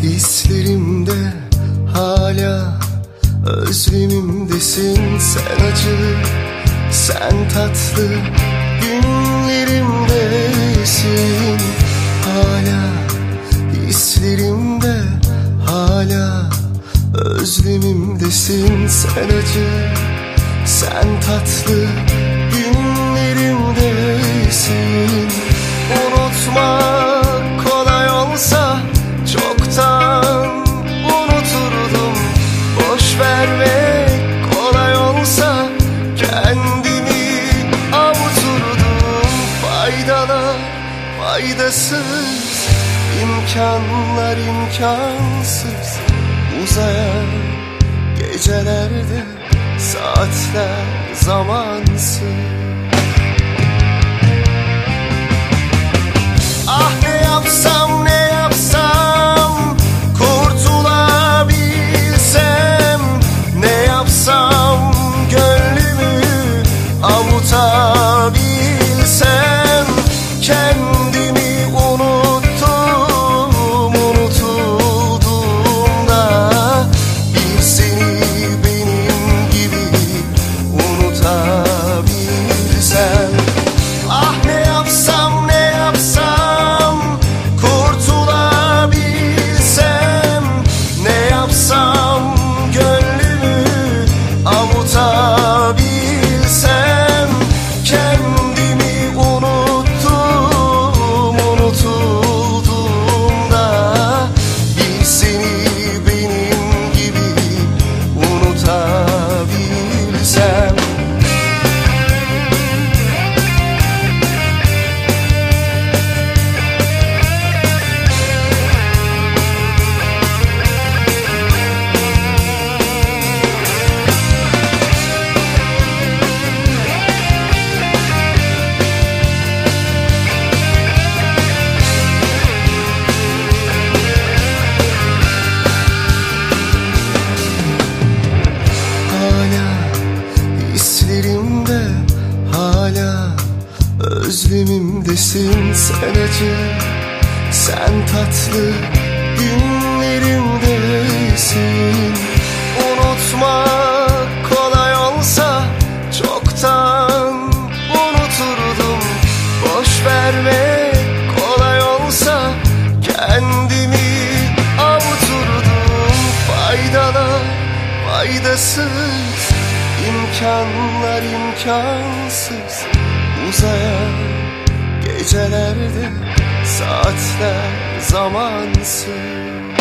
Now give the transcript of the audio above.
Hislerimde hala özlemimdesin. Sen acı, sen tatlı, günlerimdesin. Hala hislerimde, hala özlemimdesin. Sen acı, sen tatlı, günlerimdesin. Unutmak kolay olsa çoktan unuturdum. Boş vermek kolay olsa kendimi avuturdum. Faydalar faydasız, imkanlar imkansız. Uzayan gecelerde saatler zamansız. Ah ne yapsam ne yapsam kurtulabilsem, ne yapsam gönlümü avutabilsem. Kendimi unuttum, unutulduğumda bir seni benim gibi unutabilsem. Ah ne yapsam ne yapsam kurtulabilsem, ne yapsam gönlümü avutabilsem. Kendimi unuttum, unutulduğumda bir seni benim gibi unutabilsem. Hislerimde hala özlemimdesin. Sen acı, sen tatlı, günlerimdesin. Unutmak kolay olsa çoktan unuturdum. Boş vermek kolay olsa kendimi avuturdum. Faydalar faydasız, İmkanlar imkansız. Uzayan gecelerde saatler zamansız.